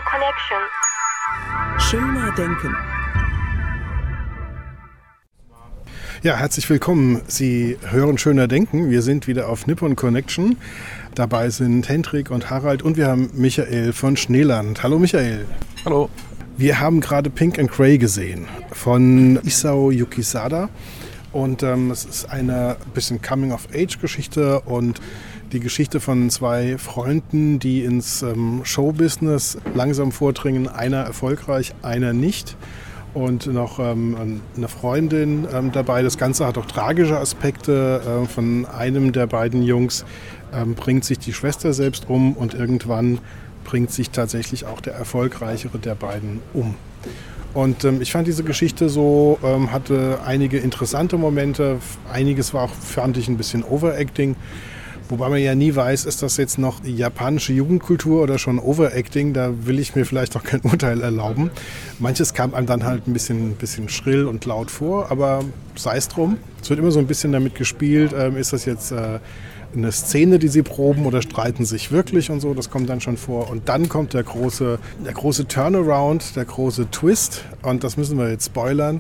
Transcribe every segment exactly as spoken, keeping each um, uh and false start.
Connection. Schöner denken. Ja, herzlich willkommen. Sie hören Schöner denken. Wir sind wieder auf Nippon Connection. Dabei sind Hendrik und Harald und wir haben Michael von Schneeland. Hallo Michael. Hallo. Wir haben gerade Pink and Grey gesehen von Isao Yukisada. Und ähm, es ist eine bisschen Coming-of-Age-Geschichte und die Geschichte von zwei Freunden, die ins ähm, Showbusiness langsam vordringen. Einer erfolgreich, einer nicht. Und noch ähm, eine Freundin ähm, dabei. Das Ganze hat auch tragische Aspekte. Äh, von einem der beiden Jungs ähm, bringt sich die Schwester selbst um und irgendwann bringt sich tatsächlich auch der erfolgreichere der beiden um. Und ähm, ich fand diese Geschichte so, ähm, hatte einige interessante Momente. Einiges war auch, fand ich, ein bisschen Overacting. Wobei man ja nie weiß, ist das jetzt noch japanische Jugendkultur oder schon Overacting? Da will ich mir vielleicht auch kein Urteil erlauben. Manches kam einem dann halt ein bisschen, bisschen schrill und laut vor, aber sei es drum. Es wird immer so ein bisschen damit gespielt, ähm, ist das jetzt äh, eine Szene, die sie proben oder streiten sich wirklich und so, das kommt dann schon vor. Und dann kommt der große, der große Turnaround, der große Twist und das müssen wir jetzt spoilern.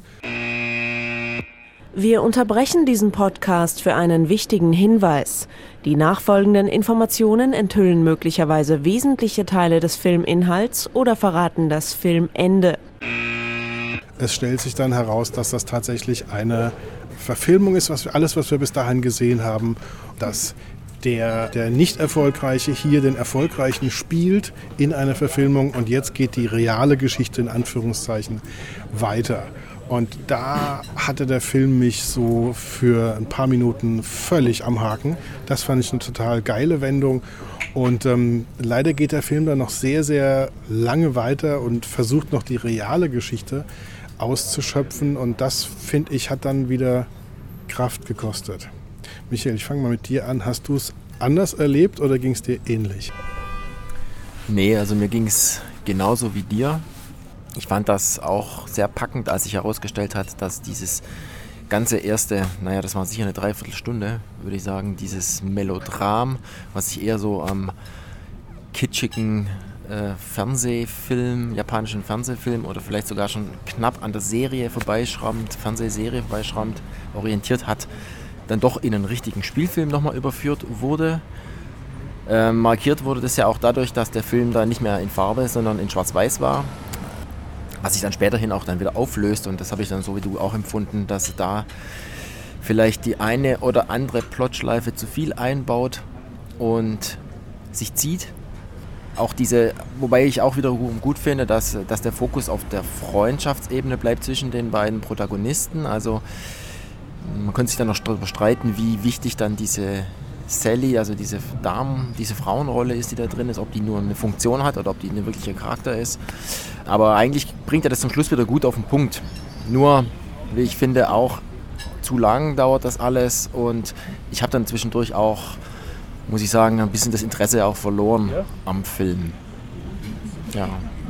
Wir unterbrechen diesen Podcast für einen wichtigen Hinweis. Die nachfolgenden Informationen enthüllen möglicherweise wesentliche Teile des Filminhalts oder verraten das Filmende. Es stellt sich dann heraus, dass das tatsächlich eine Verfilmung ist, was wir, alles, was wir bis dahin gesehen haben, dass der, der Nicht-Erfolgreiche hier den Erfolgreichen spielt in einer Verfilmung und jetzt geht die reale Geschichte in Anführungszeichen weiter. Und da hatte der Film mich so für ein paar Minuten völlig am Haken. Das fand ich eine total geile Wendung. Und ähm, leider geht der Film dann noch sehr, sehr lange weiter und versucht noch die reale Geschichte auszuschöpfen. Und das, finde ich, hat dann wieder Kraft gekostet. Michael, ich fange mal mit dir an. Hast du es anders erlebt oder ging es dir ähnlich? Nee, also mir ging es genauso wie dir. Ich fand das auch sehr packend, als sich herausgestellt hat, dass dieses ganze erste, naja, das war sicher eine Dreiviertelstunde, würde ich sagen, dieses Melodram, was sich eher so am kitschigen äh, Fernsehfilm, japanischen Fernsehfilm oder vielleicht sogar schon knapp an der Serie vorbeischraubend, Fernsehserie vorbeischraubend orientiert hat, dann doch in einen richtigen Spielfilm nochmal überführt wurde. Äh, markiert wurde das ja auch dadurch, dass der Film da nicht mehr in Farbe, sondern in Schwarz-Weiß war. Was sich dann späterhin auch dann wieder auflöst und das habe ich dann so wie du auch empfunden, dass da vielleicht die eine oder andere Plotschleife zu viel einbaut und sich zieht. Auch diese, wobei ich auch wiederum gut finde, dass, dass der Fokus auf der Freundschaftsebene bleibt zwischen den beiden Protagonisten. Also man könnte sich dann noch darüber streiten, wie wichtig dann diese Sally, also diese Damen, diese Frauenrolle ist, die da drin ist, ob die nur eine Funktion hat oder ob die ein wirklicher Charakter ist. Aber eigentlich bringt er das zum Schluss wieder gut auf den Punkt. Nur, wie ich finde, auch zu lang dauert das alles und ich habe dann zwischendurch auch, muss ich sagen, ein bisschen das Interesse auch verloren ja. am Film. Ja.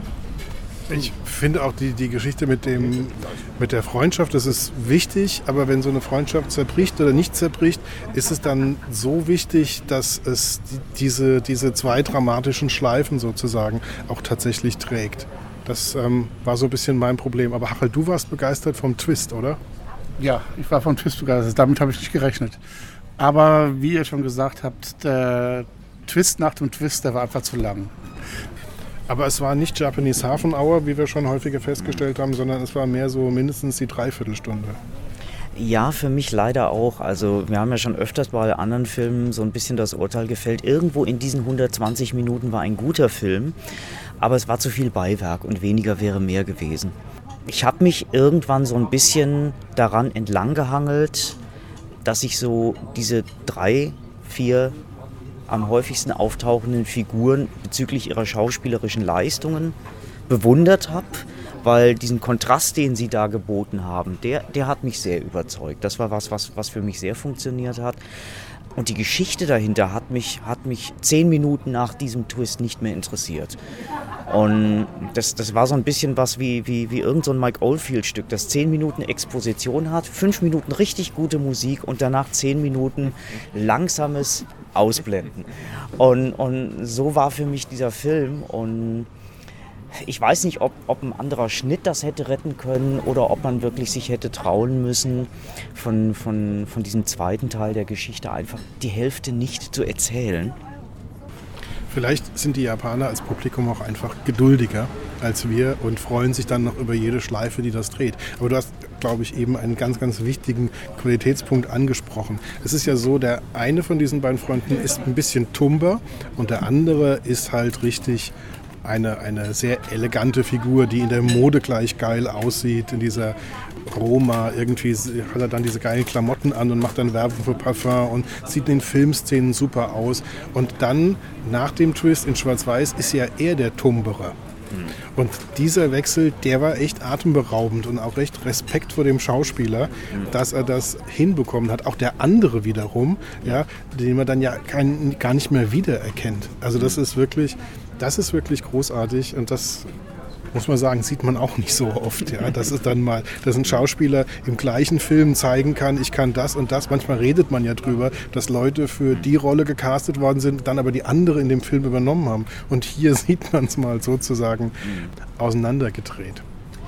Ich finde auch die, die Geschichte mit, dem, mit der Freundschaft, das ist wichtig, aber wenn so eine Freundschaft zerbricht oder nicht zerbricht, ist es dann so wichtig, dass es die, diese, diese zwei dramatischen Schleifen sozusagen auch tatsächlich trägt. Das ähm, war so ein bisschen mein Problem. Aber Harald, du warst begeistert vom Twist, oder? Ja, ich war vom Twist begeistert. Damit habe ich nicht gerechnet. Aber wie ihr schon gesagt habt, der Twist nach dem Twist, der war einfach zu lang. Aber es war nicht Japanese Half an Hour, wie wir schon häufiger festgestellt haben, sondern es war mehr so mindestens die Dreiviertelstunde. Ja, für mich leider auch. Also wir haben ja schon öfters bei anderen Filmen so ein bisschen das Urteil gefällt. Irgendwo in diesen hundertzwanzig Minuten war ein guter Film, aber es war zu viel Beiwerk und weniger wäre mehr gewesen. Ich habe mich irgendwann so ein bisschen daran entlang gehangelt, dass ich so diese drei, vier am häufigsten auftauchenden Figuren bezüglich ihrer schauspielerischen Leistungen bewundert habe, weil diesen Kontrast, den sie da geboten haben, der, der hat mich sehr überzeugt. Das war was, was, was für mich sehr funktioniert hat. Und die Geschichte dahinter hat mich, hat mich zehn Minuten nach diesem Twist nicht mehr interessiert. Und das, das war so ein bisschen was wie, wie, wie irgend so ein Mike Oldfield-Stück, das zehn Minuten Exposition hat, fünf Minuten richtig gute Musik und danach zehn Minuten langsames Ausblenden. Und, und so war für mich dieser Film. Und Ich weiß nicht, ob, ob ein anderer Schnitt das hätte retten können oder ob man wirklich sich hätte trauen müssen, von, von, von diesem zweiten Teil der Geschichte einfach die Hälfte nicht zu erzählen. Vielleicht sind die Japaner als Publikum auch einfach geduldiger als wir und freuen sich dann noch über jede Schleife, die das dreht. Aber du hast, glaube ich, eben einen ganz, ganz wichtigen Qualitätspunkt angesprochen. Es ist ja so, der eine von diesen beiden Freunden ist ein bisschen tumber und der andere ist halt richtig eine, eine sehr elegante Figur, die in der Mode gleich geil aussieht, in dieser Roma. Irgendwie hat er dann diese geilen Klamotten an und macht dann Werbung für Parfum und sieht in den Filmszenen super aus. Und dann, nach dem Twist in Schwarz-Weiß, ist ja er der Tumberer. Und dieser Wechsel, der war echt atemberaubend und auch recht Respekt vor dem Schauspieler, dass er das hinbekommen hat. Auch der andere wiederum, ja, den man dann ja kein, gar nicht mehr wiedererkennt. Also das ist wirklich, das ist wirklich großartig und das muss man sagen, sieht man auch nicht so oft. Ja, dass es dann mal, dass ein Schauspieler im gleichen Film zeigen kann, ich kann das und das. Manchmal redet man ja drüber, dass Leute für die Rolle gecastet worden sind, dann aber die andere in dem Film übernommen haben. Und hier sieht man es mal sozusagen auseinandergedreht.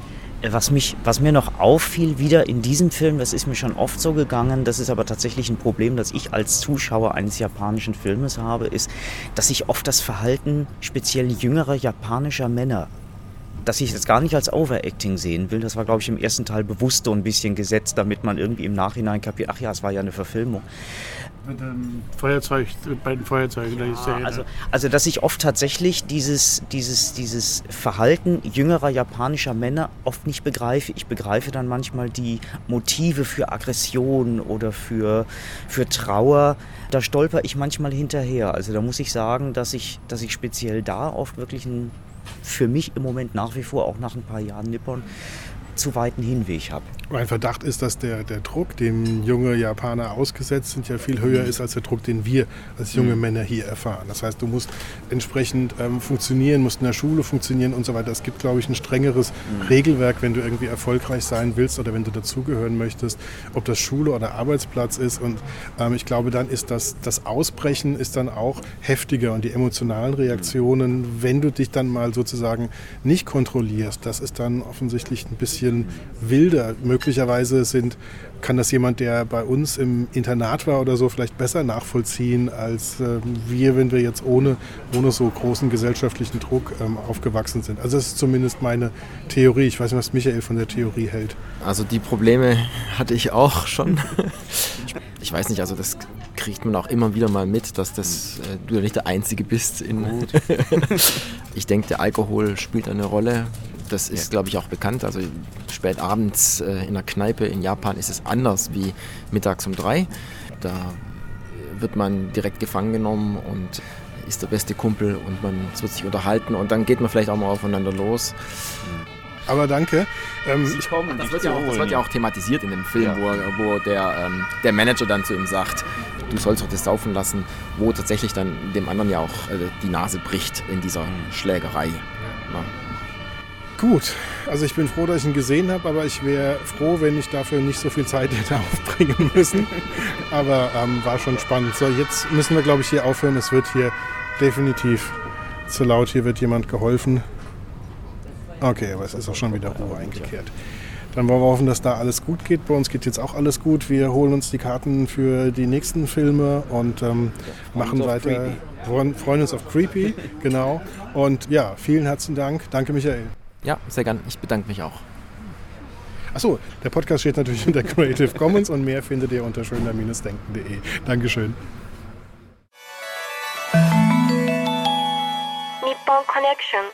Was, mich, was mir noch auffiel wieder in diesem Film, das ist mir schon oft so gegangen, das ist aber tatsächlich ein Problem, das ich als Zuschauer eines japanischen Filmes habe, ist, dass ich oft das Verhalten speziell jüngerer japanischer Männer, dass ich das gar nicht als Overacting sehen will. Das war, glaube ich, im ersten Teil bewusst so ein bisschen gesetzt, damit man irgendwie im Nachhinein kapiert, ach ja, es war ja eine Verfilmung. Mit dem Feuerzeug, mit beiden Feuerzeugen. Ja, also, also, dass ich oft tatsächlich dieses, dieses, dieses Verhalten jüngerer japanischer Männer oft nicht begreife. Ich begreife dann manchmal die Motive für Aggression oder für, für Trauer. Da stolper ich manchmal hinterher. Also da muss ich sagen, dass ich, dass ich speziell da oft wirklich ein, für mich im Moment nach wie vor, auch nach ein paar Jahren Nippon, zu weiten Hinweg habe. Mein Verdacht ist, dass der, der Druck, dem junge Japaner ausgesetzt sind, ja viel höher ist als der Druck, den wir als junge mhm. Männer hier erfahren. Das heißt, du musst entsprechend ähm, funktionieren, musst in der Schule funktionieren und so weiter. Es gibt, glaube ich, ein strengeres mhm. Regelwerk, wenn du irgendwie erfolgreich sein willst oder wenn du dazugehören möchtest, ob das Schule oder Arbeitsplatz ist. Und ähm, ich glaube, dann ist das, das Ausbrechen ist dann auch heftiger und die emotionalen Reaktionen, mhm. wenn du dich dann mal sozusagen nicht kontrollierst, das ist dann offensichtlich ein bisschen wilder. Möglicherweise sind, kann das jemand, der bei uns im Internat war oder so, vielleicht besser nachvollziehen als äh, wir, wenn wir jetzt ohne, ohne so großen gesellschaftlichen Druck ähm, aufgewachsen sind. Also das ist zumindest meine Theorie. Ich weiß nicht, was Michael von der Theorie hält. Also die Probleme hatte ich auch schon. Ich weiß nicht, also das kriegt man auch immer wieder mal mit, dass das, äh, du ja nicht der Einzige bist. In ich denke, der Alkohol spielt eine Rolle. Das ist, glaube ich, auch bekannt. Also spät abends äh, in einer Kneipe in Japan ist es anders wie mittags um drei. Da wird man direkt gefangen genommen und ist der beste Kumpel und man es wird sich unterhalten und dann geht man vielleicht auch mal aufeinander los. Aber danke. Ähm, ich, das, wird ja auch, das wird ja auch thematisiert in dem Film, ja. wo, wo der, ähm, der Manager dann zu ihm sagt, du sollst doch das saufen lassen, wo tatsächlich dann dem anderen ja auch äh, die Nase bricht in dieser Schlägerei. Ja. Gut, also ich bin froh, dass ich ihn gesehen habe, aber ich wäre froh, wenn ich dafür nicht so viel Zeit hätte aufbringen müssen. Aber ähm, war schon spannend. So, jetzt müssen wir, glaube ich, hier aufhören. Es wird hier definitiv zu laut. Hier wird jemand geholfen. Okay, aber es ist auch schon wieder Ruhe eingekehrt. Dann wollen wir hoffen, dass da alles gut geht. Bei uns geht jetzt auch alles gut. Wir holen uns die Karten für die nächsten Filme und ähm, machen weiter. Wir freuen uns auf Creepy, genau. Und ja, vielen herzlichen Dank. Danke, Michael. Ja, sehr gern. Ich bedanke mich auch. Achso, der Podcast steht natürlich unter Creative Commons und mehr findet ihr unter schöner Bindestrich denken punkt de. Dankeschön. Nippon Connection.